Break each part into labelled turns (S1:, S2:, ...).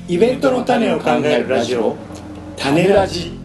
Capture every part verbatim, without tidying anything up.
S1: イベントの種を考えるラジオ、種ラジ。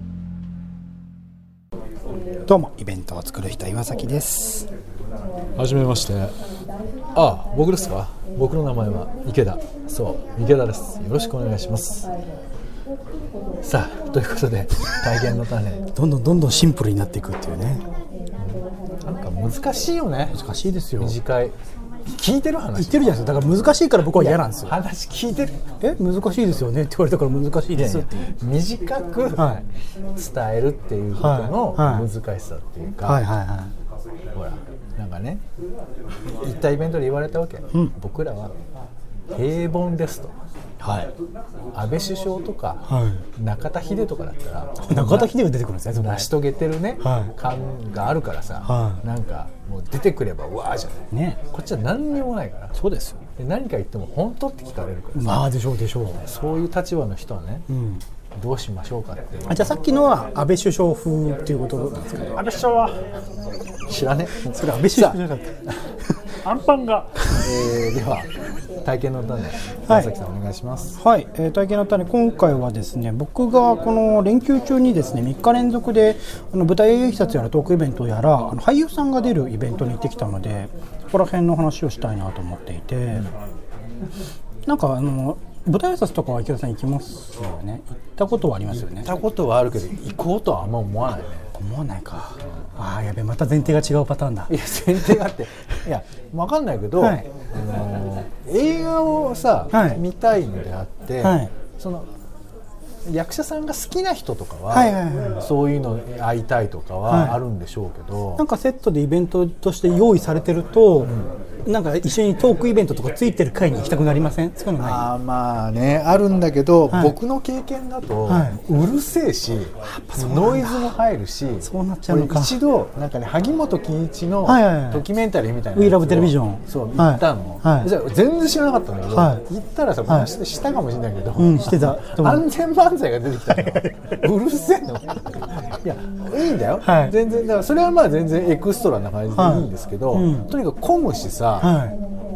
S2: どうも、イベントを作る人岩崎です。
S3: はじめまして。ああ、僕ですか。僕の名前は池田。そう池田です。よろしくお願いします。さあ、ということで体験の種
S2: どんどんどんどんシンプルになっていくっていうね。
S3: なんか難しいよね。
S2: 難しいですよ。
S3: 短い聞いてる話
S2: 言ってるじゃないですか。だから難しいから僕は嫌なんですよ。
S3: 話聞いてる。
S2: え難しいですよねって言われたから難しいですっていう。
S3: 短く伝えるっていうことの難しさっていうか、
S2: はいはいはい、
S3: ほらなんかね、行ったイベントで言われたわけ、うん、僕らは平凡ですと、はい、安倍首相とか、はい、中田秀とかだったら
S2: 中田秀が出てくるんですね。
S3: 成し遂げてるね、はい、感があるからさ、はい、なんかもう出てくればうわーじゃない、ね、こっちは何にもないから。
S2: そうですよ。
S3: で何か言っても本当って聞かれるからさ、
S2: まあでしょうでしょう。
S3: そういう立場の人はね、うん、どうしましょうかって。
S2: あ、じゃあさっきのは安倍首相風っていうことなんですかね。
S3: 安倍首相は知らねえ。
S2: それ安倍首相じゃなかった
S3: アンパンが、えー、では体験の種、山崎さんお願いします。
S2: はい、えー、体験の種、今回はですね、僕がこの連休中にですねみっか連続であの舞台挨拶やらトークイベントやらあの俳優さんが出るイベントに行ってきたので、そこら辺の話をしたいなと思っていて、うん、なんかあの舞台挨拶とかは池田さん行きますよね。行ったことはありますよね。
S3: 行ったことはあるけど行こうとはあんま思わないね。
S2: 思わないか。ああ、やべえ、また前提が違うパターンだ。
S3: いや前提があっていや分かんないけど、はい、あの映画をさ、はい、見たいのであって、はい、その役者さんが好きな人とかは、はいはいはい、そういうの会いたいとかはあるんでしょうけど、はい、
S2: なんかセットでイベントとして用意されてると、うん、なんか一緒にトークイベントとかついてる会に行きたくなりません？そういうのない？
S3: あ、まあね、あるんだけど、はい、僕の経験だと、はい、うるせえし、ノイズも入るし、
S2: そうなっちゃうのか。
S3: 一度なんかね、萩本欽一のドキュメンタリーみたいな、
S2: We Love Television、
S3: そう行ったの、はい、じゃ全然知らなかったんだけど、はい、行ったらさ、はい、したかもしれないけど、うん、してた安全漫才が出てきたのうるせえのいや、いいんだよ、はい、全然だからそれはまあ全然エクストラな感じでいいんですけど、はい、うん、とにかく混むしさ、はい、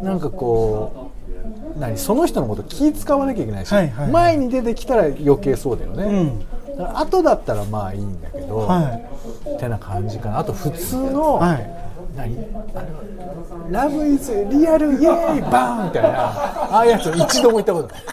S3: なんかこう何その人のこと気使わなきゃいけないし、はいはいはい、前に出てきたら余計そうだよね、うん、だから後だったらまあいいんだけど、はい、ってな感じかな。あと普通の、はい、何ラブイズリアルイエーイバーンみたいなああいうやつを一度も言ったことない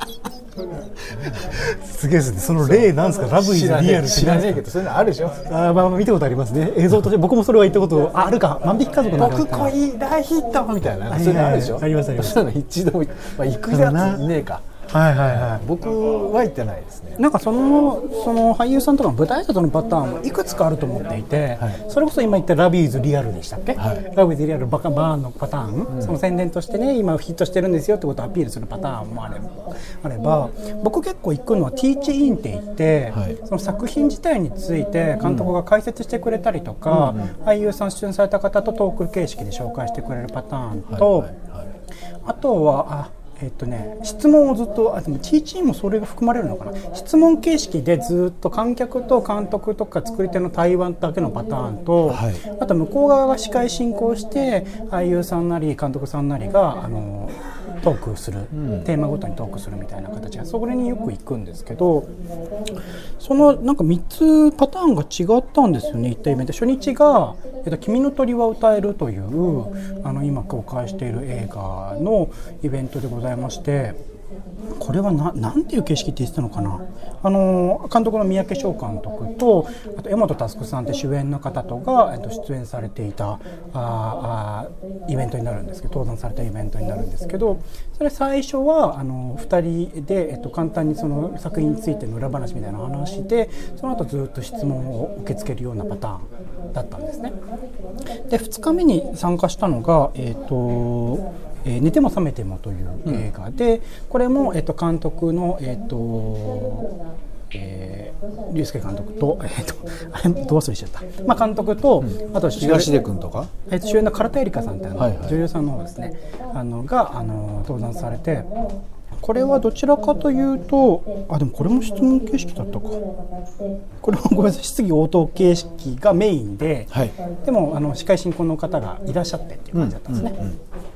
S2: すげえですね。その例なんですか？ラブイズリアル
S3: 知らねえけどそういうのあるでしょ。
S2: あ、まあ、見たことありますね、映像として。僕もそれは言ったことあるか。万引き家族の
S3: 僕恋大ヒットみたいな、そういうのあるでしょ。
S2: ありますあります。
S3: そういうの一度も、まあ、行くやつねえか。はいはいはい、僕は行ってないですね。
S2: なんかその、その俳優さんとかの舞台挨拶のパターンもいくつかあると思っていて、はい、それこそ今言ったラビーズリアルでしたっけ、はい、ラビーズリアルバカバーンのパターン、うん、その宣伝としてね今ヒットしてるんですよってことをアピールするパターンもあれば、あれば僕結構行くのはティーチインって言って、はい、その作品自体について監督が解説してくれたりとか、うんうん、俳優さん出演された方とトーク形式で紹介してくれるパターンと、はいはいはい、あとはあえっとね、質問をずっと、あ、でも ティーチー もそれが含まれるのかな。質問形式でずっと観客と監督とか作り手の対話だけのパターンと、はい、あと向こう側が司会進行して俳優さんなり監督さんなりがあのトークする、うん、テーマごとにトークするみたいな形でそれによく行くんですけど、そのなんかみっつパターンが違ったんですよね。行ったイベント初日が、えっと、君の鳥は歌えるというあの今公開している映画のイベントでございまして、これはななんていう形式って言ってたのかな。あの監督の三宅翔監督とあと江本佑さんって主演の方とが、えっと、出演されていたああイベントになるんですけど、登壇されたイベントになるんですけど、それ最初はあのふたりで、えっと、簡単にその作品についての裏話みたいな話で、その後ずっと質問を受け付けるようなパターンだったんですね。でふつかめに参加したのが、えっとえー、寝ても覚めてもという映画で、うん、これも、えー、と監督の、えーとえー、龍介監督と、えー、とあれどう忘れしちゃった、まあ、監督と、うん、あと
S3: 東出君とか、
S2: えー、主演の唐田絵里香さんってあの、はいはい、女優さんの方ですね、あのがあの登壇されて、これはどちらかというと、あでもこれも質問形式だったか、これもごめんなさい、質疑応答形式がメインで、はい、でもあの司会進行の方がいらっしゃってっていう感じだったんですね、うんうんうん。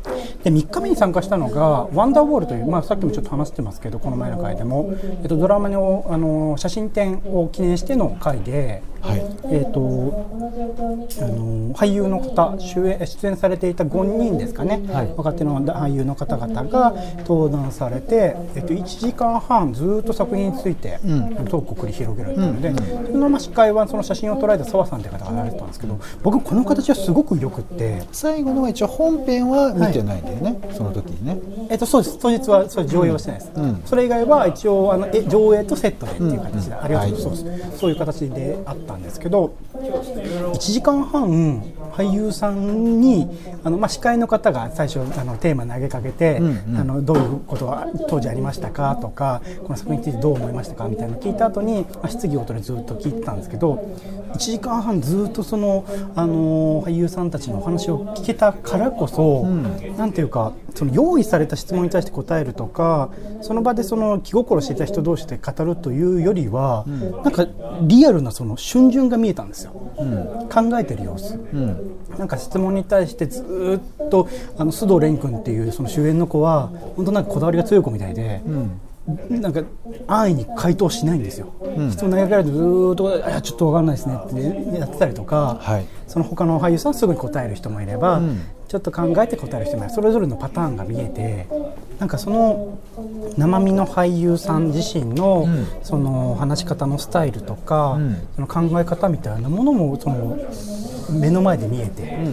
S2: でみっかめに参加したのがワンダーウォールという、まあ、さっきもちょっと話してますけどこの前の回でも、えっと、ドラマの、あの写真展を記念しての回で、はい、えー、とあの俳優の方主演、出演されていたごにんですかね、はい、若手の俳優の方々が登壇されて、えー、といちじかんはんずっと作品について、うん、トークを繰り広げられたので、うんうん、そのまあ司会はその写真を捉えた澤さんという方がやられてたんですけど、僕この形はすごくよくって、
S3: 最後のは一応本編は見てないんだよね、はい、その時にね、
S2: えー、とそうです、当日はそれ上映はしてないです、うんうん、それ以外は一応あのえ上映とセットでっていう形で、うん、ありがとうございます、はい、そういう形であったんですけど、いちじかんはん俳優さんにあの、まあ、司会の方が最初あのテーマ投げかけて、うんうん、あのどういうことが当時ありましたかとか、この作品についてどう思いましたかみたいなのを聞いた後に、まあ、質疑応答でずっと聞いてたんですけど、いちじかんはんずっとその、あの俳優さんたちのお話を聞けたからこそ、うん、なんていうかその用意された質問に対して答えるとか、その場でその気心していた人同士で語るというよりは、うん、なんかリアルなその瞬順が見えたんですよ、うん、考えてる様子、うん、なんか質問に対してずっとあの須藤蓮君っていうその主演の子は本当なんかこだわりが強い子みたいで、うん、なんか安易に回答しないんですよ、うん、質問投げかけられてずっといやちょっと分かんないですねってやってたりとか、はい、その他の俳優さんはすぐに答える人もいれば、うん、ちょっと考えて答える人もいる、それぞれのパターンが見えて、なんかその生身の俳優さん自身の、うん、その話し方のスタイルとか、うん、その考え方みたいなものもその目の前で見えて、うんうん、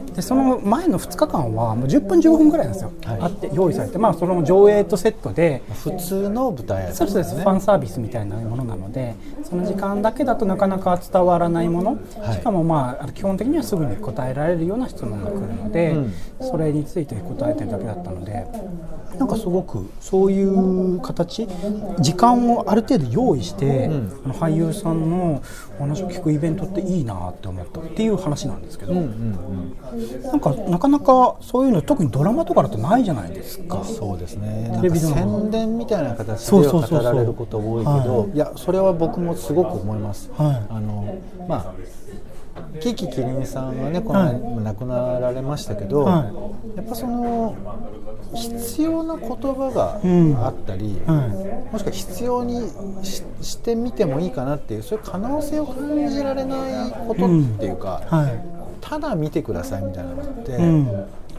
S2: でその前のふつかかんはもうじゅっぷんじゅうごふんぐらいなんですよ、はい、あって用意されて、まあ、その上映とセットで
S3: 普通の舞台やつですね、
S2: そうです、ファンサービスみたいなものなので、その時間だけだとなかなか伝わらないもの、はい、しかも、まあ、基本的にはすぐに答えられるような質問が来るので、うん、それについて答えてるだけだったので、なんかすごくそういう形、時間をある程度用意して、うん、俳優さんのお話を聞くイベントっていいなって思ったっていう話なんですけど、うんうんうん、なんかなかなかそういうの特にドラマとかだとないじゃないですか。
S3: そうですね、なんか宣伝みたいな形では語られること多いけど、いやそれは僕もすごく思います、はい、あのまあキキキリンさんはねこの前亡くなられましたけど、はい、やっぱその必要な言葉があったり、うんはい、もしくは必要に し, してみてもいいかなっていう、そういう可能性を感じられないことっていうか、うんはい、ただ見てくださいみたいなのって、うん、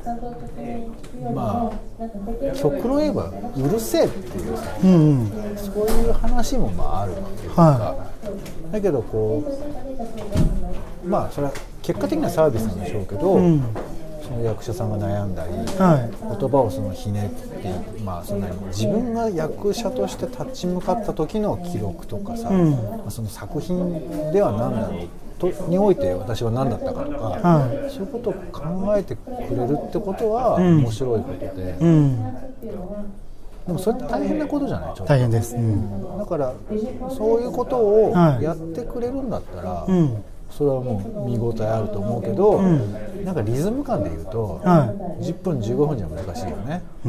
S3: まあ極論言えばうるせえっていう、うんうん、そういう話もまああるっていうか、はい、だけどこうまあそれは結果的にはサービスなんでしょうけど、うん、その役者さんが悩んだり、はい、言葉をそのひねって、まあ、その自分が役者として立ち向かった時の記録とかさ、うんまあ、その作品では何だろうとにおいて私は何だったかとか、はい、そういうことを考えてくれるってことは面白いことで、うんうん、でもそれって大変なことじゃない？ちょっと
S2: 大変です、うん、
S3: だからそういうことをやってくれるんだったら、はいうんそれはもう見応えあると思うけど、うん、なんかリズム感でいうと、はい、じゅっぷんじゅうごふんじゃ難しいよね、うん、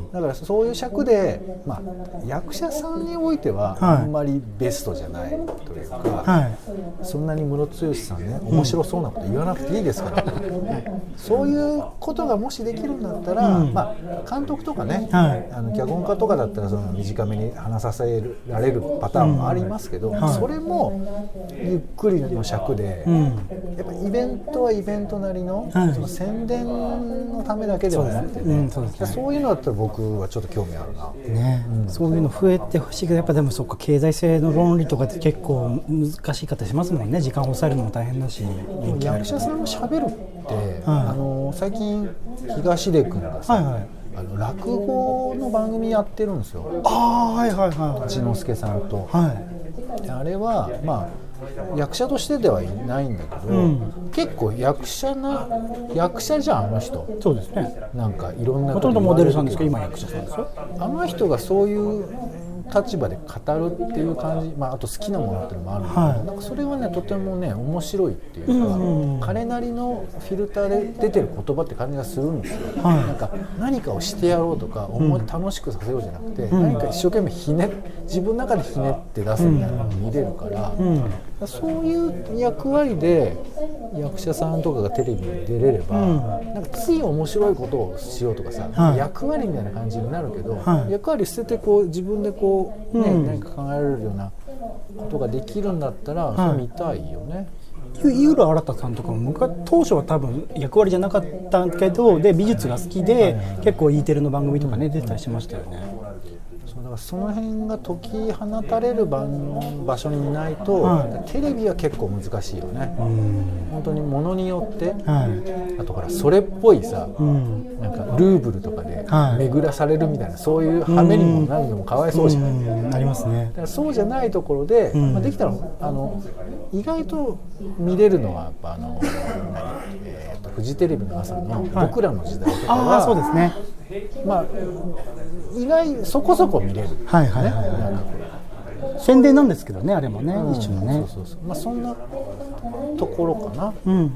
S3: だからそういう尺で、まあ、役者さんにおいてはあんまりベストじゃないというか、はい、そんなにムロツヨシさんね面白そうなこと言わなくていいですから、うん、そういうことがもしできるんだったら、うんまあ、監督とかね、はい、あの脚本家とかだったらその短めに話させられるパターンもありますけど、うんはい、それもゆっくりの尺で、うん、やっぱイベントはイベントなり の,、はい、その宣伝のためだけではなくて、ねうんそうですね、そういうのだったら僕はちょっと興味あるな、
S2: ねうん、そういうの増えてほしいけどやっぱでもそっか経済性の論理とかって結構難しい方しますもんね。時間を抑えるのも大変だし
S3: 役者さんがしゃべるって、はい、あの最近東出君がさ、はいはいあの落語の番組やってるんですよ。
S2: あーはいはいはい。
S3: 一之輔さんと、はい、であれはまあ役者としてではいないんだけど、うん、結構役者な役者じゃんあの人。
S2: そうですね。
S3: なんかいろんな
S2: ほとんどモデルさんですけど今役者さんですよ。
S3: あの人がそういう立場で語るっていう感じ、まあ、あと好きなものっていうのもあるんだけど、はい、なんかそれはねとてもね面白いっていうか、うんうん、彼なりのフィルターで出てる言葉って感じがするんですよ、はい、なんか何かをしてやろうとか思い楽しくさせようじゃなくて、うん、何か一生懸命ひね自分の中でひねって出すみたいなのが見れるから、うんうん、そういう役割で役者さんとかがテレビに出れれば、うん、なんかつい面白いことをしようとかさ、はい、役割みたいな感じになるけど、はい、役割捨ててこう自分でこう、ね、うん、何か考えられるようなことができるんだったら、はい、それ見たいよね。
S2: 井浦新さんとかも当初は多分役割じゃなかったけどで美術が好きで結構 E テレの番組とかね出てたりしましたよね。
S3: そうだからその辺が解き放たれる 場, 場所にいないと、はい、テレビは結構難しいよね。本当にものによって、はい、あとほらそれっぽいさ、うん、なんかルーブルとかで巡らされるみたいな、そういう羽目にもなるのもかわいそうじゃない。
S2: うん、ありますね。
S3: だからそうじゃないところで、うん、まあ、できたらあの意外と見れるのはやっぱあのえー、とフジテレビの朝の僕らの時代とかは、はい、あ、そうですね、まあ意外そこそこ見れる、
S2: はいはいはいはい、宣伝なんですけどね、あれもね、うん、一種のね、
S3: そうそうそう、まあ、そんなところかな。
S2: うんうんうん、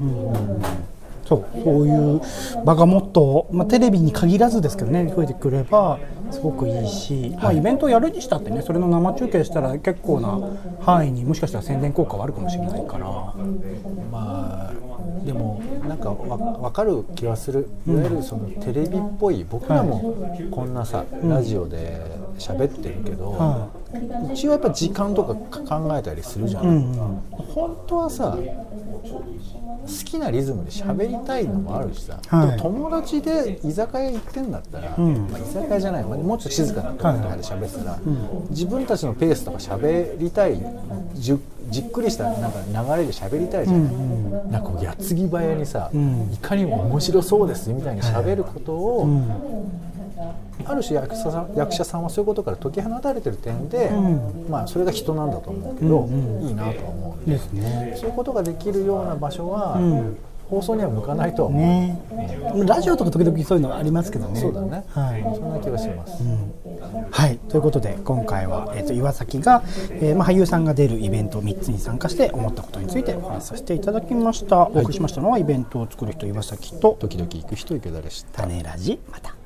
S2: そうそういう場がもっと、まあ、テレビに限らずですけどね増えてくればすごくいいし、まあ、イベントをやるにしたってねそれの生中継したら結構な範囲にもしかしたら宣伝効果はあるかもしれないから、
S3: まあでもなんかわ分かる気はする。いわゆるそのテレビっぽい、僕らもこんなさ、うん、ラジオで喋ってるけど、うん、一応やっぱ時間とか考えたりするじゃない、うんうん、本当はさ好きなリズムで喋りたいのもあるしさ、はい、でも友達で居酒屋行ってんだったら、うん、まあ、居酒屋じゃない、まあ、もうちょっと静かなところとかで喋ってたら、はい、うん、自分たちのペースとか喋りたい、じ, じっくりしたなんか流れで喋りたいじゃない、うんうん、なんか矢継ぎ早にさ、うん、いかにも面白そうですみたいに喋ることを、はい、うん、ある種役者さん、役者さんはそういうことから解き放たれてる点で、うん、まあ、それが人なんだと思うけど、うんうん、いいなとは思うんで、ですね、そういうことができるような場所は、うん、放送には向かないとは思う、ね、
S2: うん、ラジオとか時々そういうのありますけどね。
S3: そうだね、はい、そんな気がします、うん、
S2: はい、ということで今回は、えー、と岩崎が、えーまあ、俳優さんが出るイベントみっつに参加して思ったことについてお話しさせていただきました。お送りしましたのはイベントを作る人岩崎と
S3: 時々行く人池田でした。
S2: 種ラジ、また。